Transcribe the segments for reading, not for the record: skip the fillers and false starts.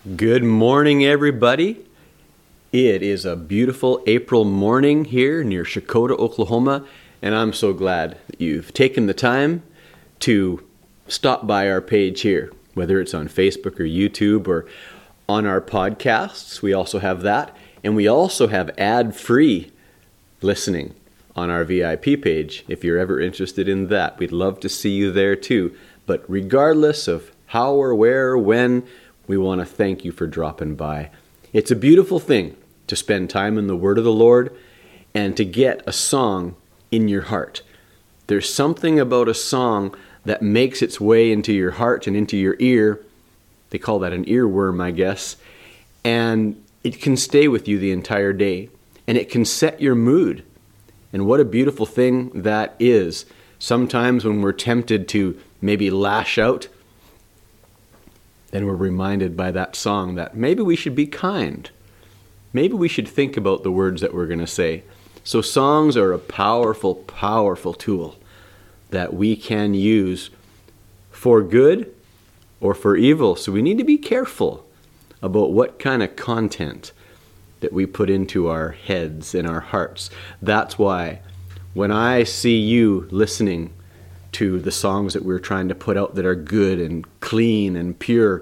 Good morning, everybody. It is a beautiful April morning here near Shakota, Oklahoma, and I'm so glad that you've taken the time to stop by our page here, whether it's on Facebook or YouTube or on our podcasts. We also have that, and we also have ad-free listening on our VIP page. If you're ever interested in that, we'd love to see you there too. But regardless of how or where or when, we want to thank you for dropping by. It's a beautiful thing to spend time in the Word of the Lord and to get a song in your heart. There's something about a song that makes its way into your heart and into your ear. They call that an earworm, I guess. And it can stay with you the entire day. And it can set your mood. And what a beautiful thing that is. Sometimes when we're tempted to maybe lash out, then we're reminded by that song that maybe we should be kind. Maybe we should think about the words that we're going to say. So songs are a powerful, powerful tool that we can use for good or for evil. So we need to be careful about what kind of content that we put into our heads and our hearts. That's why when I see you listening to the songs that we're trying to put out that are good and clean and pure,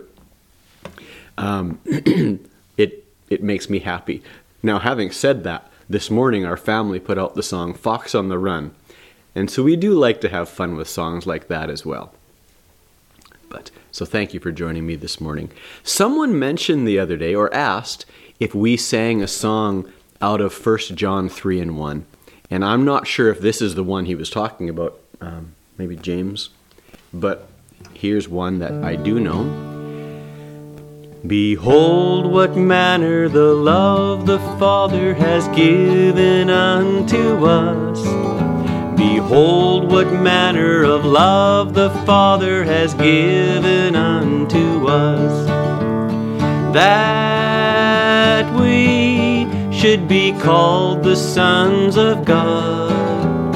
it makes me happy. Now, having said that, this morning our family put out the song Fox on the Run. And so we do like to have fun with songs like that as well. So thank you for joining me this morning. Someone mentioned the other day or asked if we sang a song out of 1 John 3:1. And I'm not sure if this is the one he was talking about, maybe James. But here's one that I do know. Behold what manner the love the Father has given unto us. Behold what manner of love the Father has given unto us, that we should be called the sons of God,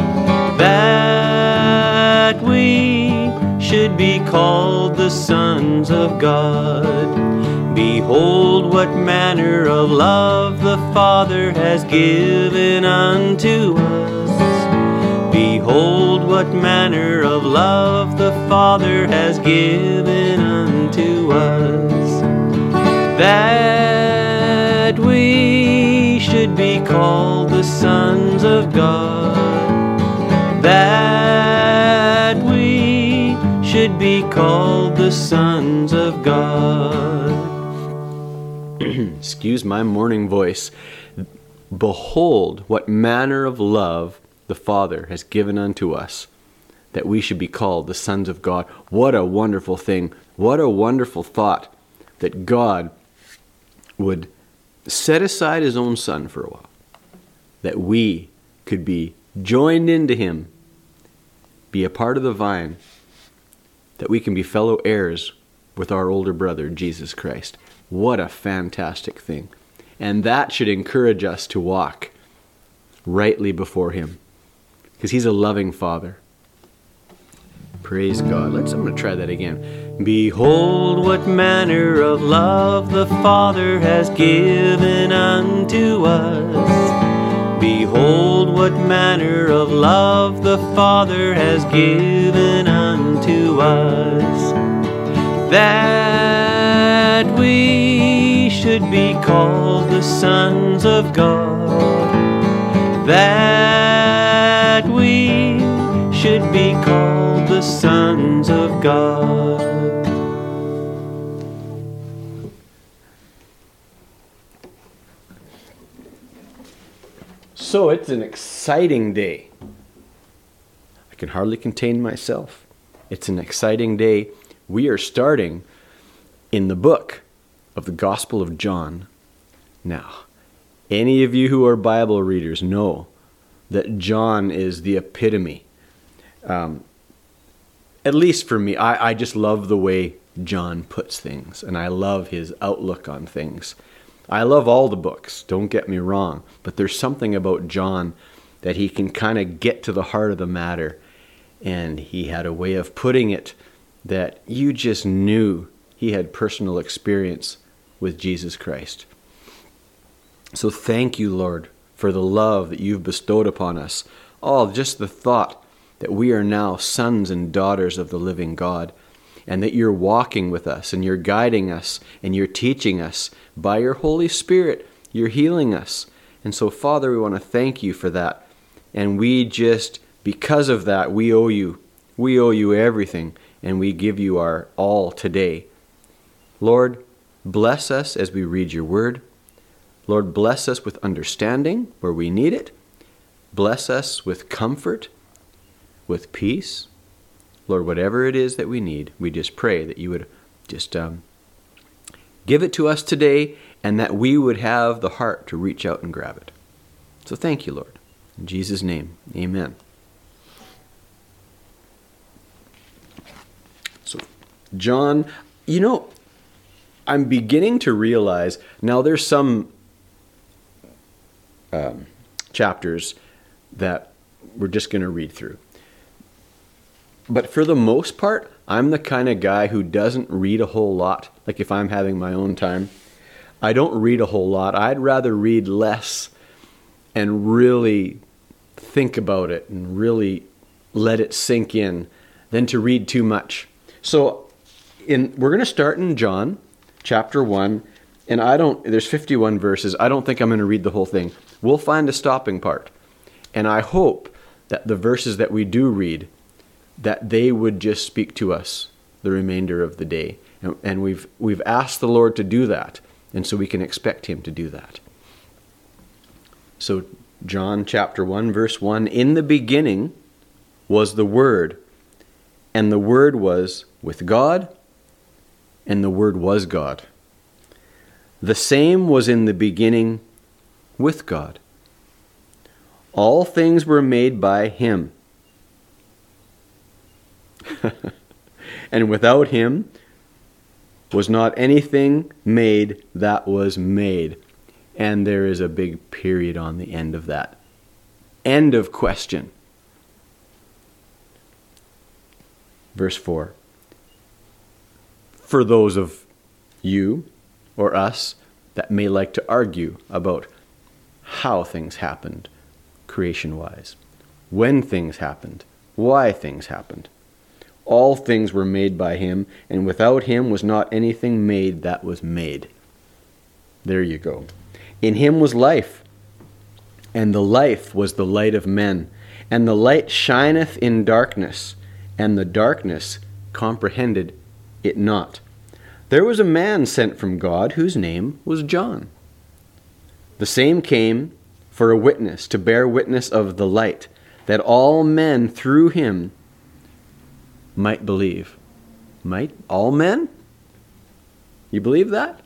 that we should be called the sons of God. Behold what manner of love the Father has given unto us. Behold what manner of love the Father has given unto us, that we should be called the sons of God, that we should be called the sons of God. Excuse my morning voice. Behold what manner of love the Father has given unto us, that we should be called the sons of God. What a wonderful thing. What a wonderful thought that God would set aside his own Son for a while, that we could be joined into him, be a part of the vine, that we can be fellow heirs with our older brother, Jesus Christ. What a fantastic thing. And that should encourage us to walk rightly before him, because he's a loving Father. Praise God. I'm going to try that again. Behold what manner of love the Father has given unto us. Behold what manner of love the Father has given unto us, that we should be called the sons of God, that we should be called the sons of God. So it's an exciting day. I can hardly contain myself. It's an exciting day. We are starting in the book of the Gospel of John. Now, any of you who are Bible readers know that John is the epitome. At least for me, I just love the way John puts things, and I love his outlook on things. I love all the books, don't get me wrong, but there's something about John that he can kind of get to the heart of the matter, and he had a way of putting it that you just knew he had personal experience with Jesus Christ. So thank you, Lord, for the love that you've bestowed upon us. Oh, just the thought that we are now sons and daughters of the living God, and that you're walking with us, and you're guiding us, and you're teaching us. By your Holy Spirit, you're healing us. And so, Father, we want to thank you for that. And we just, because of that, we owe you. We owe you everything, and we give you our all today. Lord, bless us as we read your word. Lord, bless us with understanding where we need it. Bless us with comfort, with peace. Lord, whatever it is that we need, we just pray that you would just give it to us today, and that we would have the heart to reach out and grab it. So thank you, Lord. In Jesus' name, amen. So, John, I'm beginning to realize, now there's some chapters that we're just going to read through. But for the most part, I'm the kind of guy who doesn't read a whole lot. Like if I'm having my own time, I don't read a whole lot. I'd rather read less and really think about it and really let it sink in than to read too much. So we're going to start in John chapter 1, and there's 51 verses. I don't think I'm going to read the whole thing. We'll find a stopping part. And I hope that the verses that we do read, that they would just speak to us the remainder of the day. And we've asked the Lord to do that, and so we can expect him to do that. So John chapter 1, verse 1, in the beginning was the Word, and the Word was with God, and the Word was God. The same was in the beginning with God. All things were made by him. And without him was not anything made that was made. And there is a big period on the end of that. End of question. Verse 4. For those of you or us that may like to argue about how things happened creation-wise, when things happened, why things happened. All things were made by him, and without him was not anything made that was made. There you go. In him was life, and the life was the light of men. And the light shineth in darkness, and the darkness comprehended it not. There was a man sent from God, whose name was John. The same came for a witness, to bear witness of the light, that all men through him might believe. Might? All men? You believe that?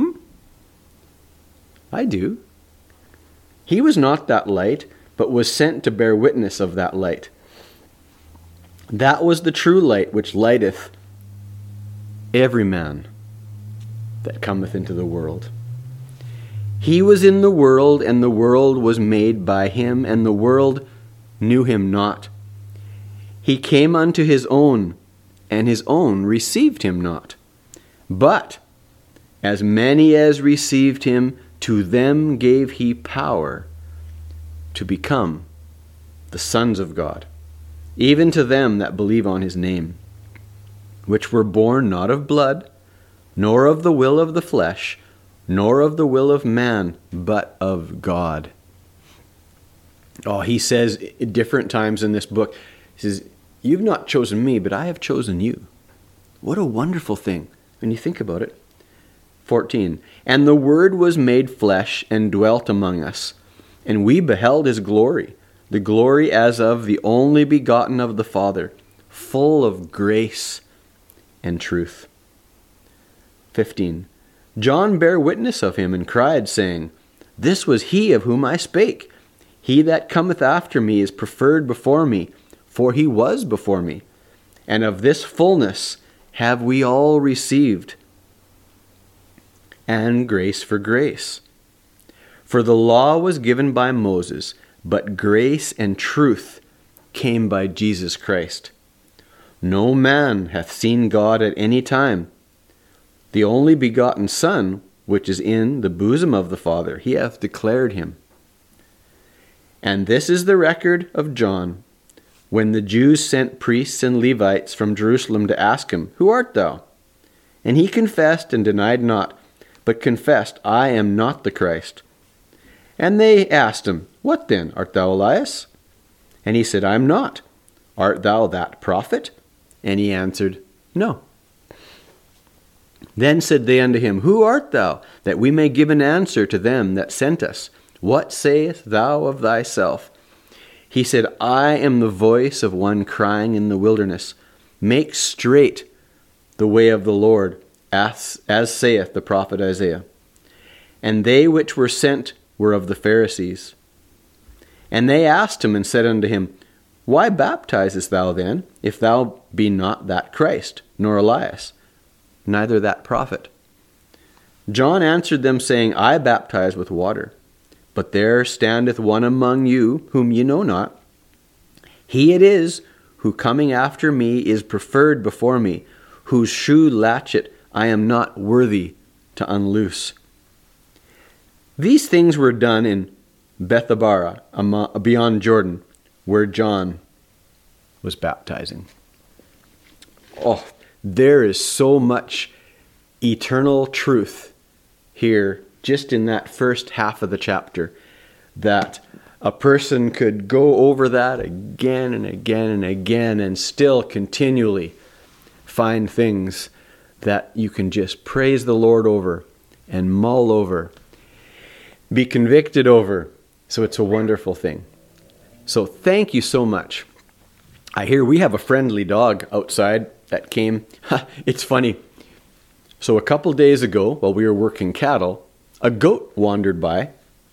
I do. He was not that light, but was sent to bear witness of that light. That was the true light which lighteth every man that cometh into the world. He was in the world, and the world was made by him, and the world knew him not. He came unto his own, and his own received him not. But as many as received him, to them gave he power to become the sons of God, even to them that believe on his name, which were born not of blood, nor of the will of the flesh, nor of the will of man, but of God. Oh, he says at different times in this book, he says, you've not chosen me, but I have chosen you. What a wonderful thing when you think about it. 14, and the Word was made flesh and dwelt among us, and we beheld his glory, the glory as of the only begotten of the Father, full of grace and truth. 15, John bare witness of him and cried, saying, this was he of whom I spake. He that cometh after me is preferred before me, for he was before me. And of this fullness have we all received, and grace for grace. For the law was given by Moses, but grace and truth came by Jesus Christ. No man hath seen God at any time. The only begotten Son, which is in the bosom of the Father. He hath declared him. And this is the record of John, when the Jews sent priests and Levites from Jerusalem to ask him, Who art thou? And he confessed and denied not, but confessed, I am not the Christ. And they asked him, What then? Art thou Elias? And he said, I am not. Art thou that prophet? And he answered, No. Then said they unto him, Who art thou, that we may give an answer to them that sent us? What sayest thou of thyself? He said, I am the voice of one crying in the wilderness, Make straight the way of the Lord, as saith the prophet Isaiah. And they which were sent were of the Pharisees. And they asked him and said unto him, Why baptizest thou then, if thou be not that Christ, nor Elias, neither that prophet? John answered them, saying, I baptize with water, but there standeth one among you whom ye know not. He it is who coming after me is preferred before me, whose shoe latchet I am not worthy to unloose. These things were done in Bethabara, beyond Jordan, where John was baptizing. Oh, there is so much eternal truth here, just in that first half of the chapter, that a person could go over that again and again and again and still continually find things that you can just praise the Lord over and mull over, be convicted over. So it's a wonderful thing. So thank you so much. I hear we have a friendly dog outside that came. It's funny. So a couple days ago, while we were working cattle, a goat wandered by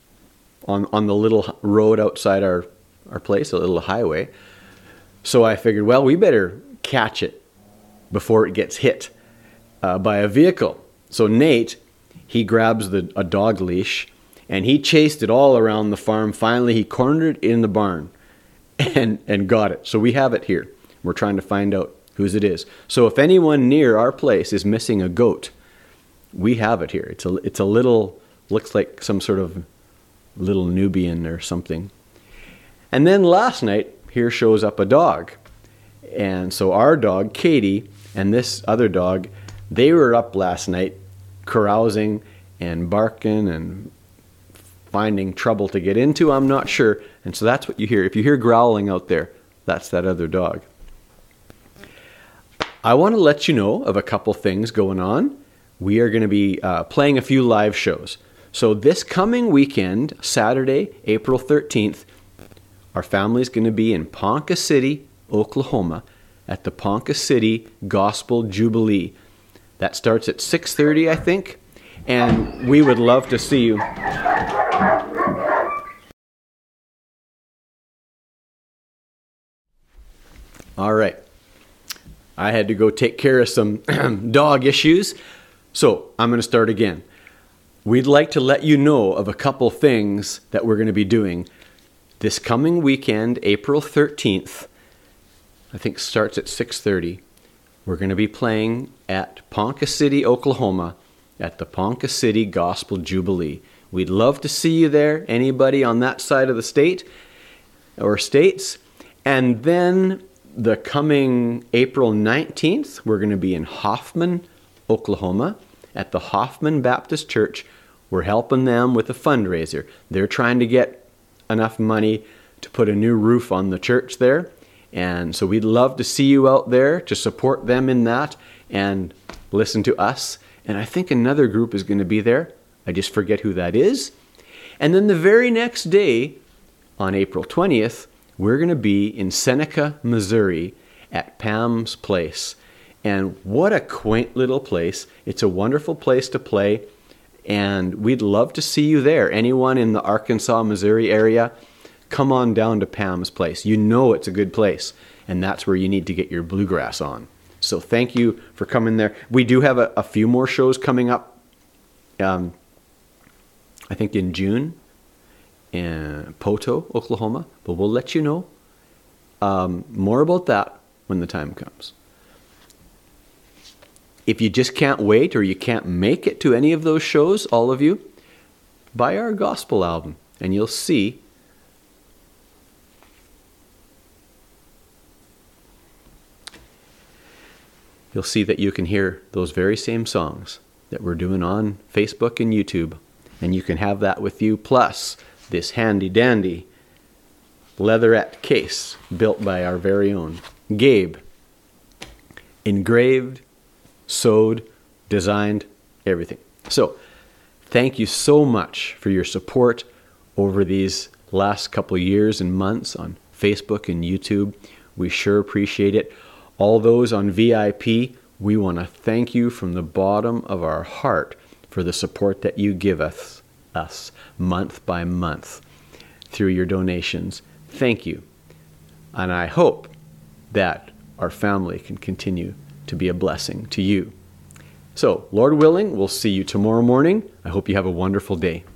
on the little road outside our place, a little highway. So I figured, well, we better catch it before it gets hit by a vehicle. So Nate, he grabs a dog leash, and he chased it all around the farm. Finally, he cornered it in the barn and got it. So we have it here. We're trying to find out whose it is. So if anyone near our place is missing a goat, we have it here. It's a little, looks like some sort of little Nubian or something. And then last night, here shows up a dog. And so our dog, Katie, and this other dog, they were up last night carousing and barking and finding trouble to get into, I'm not sure. And so that's what you hear. If you hear growling out there, that's that other dog. I want to let you know of a couple things going on. We are going to be playing a few live shows. So this coming weekend, Saturday, April 13th, our family is going to be in Ponca City, Oklahoma, at the Ponca City Gospel Jubilee. That starts at 6:30, I think. And we would love to see you. All right. I had to go take care of some dog issues. So I'm going to start again. We'd like to let you know of a couple things that we're going to be doing this coming weekend, April 13th. I think starts at 6:30. We're going to be playing at Ponca City, Oklahoma, at the Ponca City Gospel Jubilee. We'd love to see you there, anybody on that side of the state or states. And then the coming April 19th, we're going to be in Hoffman, Oklahoma, at the Hoffman Baptist Church. We're helping them with a fundraiser. They're trying to get enough money to put a new roof on the church there. And so we'd love to see you out there to support them in that and listen to us. And I think another group is going to be there. I just forget who that is. And then the very next day, on April 20th, we're going to be in Seneca, Missouri at Pam's Place. And what a quaint little place. It's a wonderful place to play. And we'd love to see you there. Anyone in the Arkansas, Missouri area, come on down to Pam's Place. You know it's a good place. And that's where you need to get your bluegrass on. So thank you for coming there. We do have a few more shows coming up, I think in June, in Poto, Oklahoma. But we'll let you know more about that when the time comes. If you just can't wait or you can't make it to any of those shows, all of you, buy our gospel album and you'll see that you can hear those very same songs that we're doing on Facebook and YouTube. And you can have that with you, plus this handy dandy leatherette case built by our very own Gabe. Engraved, sewed, designed, everything. So, thank you so much for your support over these last couple of years and months on Facebook and YouTube. We sure appreciate it. All those on VIP, we want to thank you from the bottom of our heart for the support that you give us month by month through your donations. Thank you. And I hope that our family can continue to be a blessing to you. So, Lord willing, we'll see you tomorrow morning. I hope you have a wonderful day.